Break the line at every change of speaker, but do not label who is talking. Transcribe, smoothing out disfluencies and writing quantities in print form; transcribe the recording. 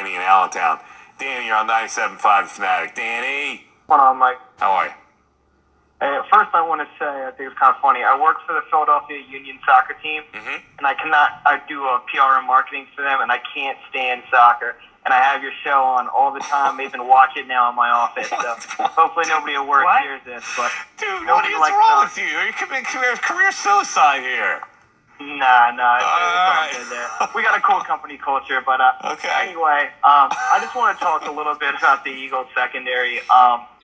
Danny in Allentown. Danny, you're on 97.5 Fanatic. Danny,
What's on, Mike?
how are you?
Hey, first, I want to say, I think it's kind of funny. I work for the Philadelphia Union soccer team, and I do PR and marketing for them, and I can't stand soccer. And I have your show on all the time. I even watch it now in my office. So hopefully nobody at work hears this. But
dude, what is wrong with you? You're committing career suicide here.
Nah, it's all good there. We got a cool company culture, but
okay.
Anyway, I just want to talk a little bit about the Eagles secondary.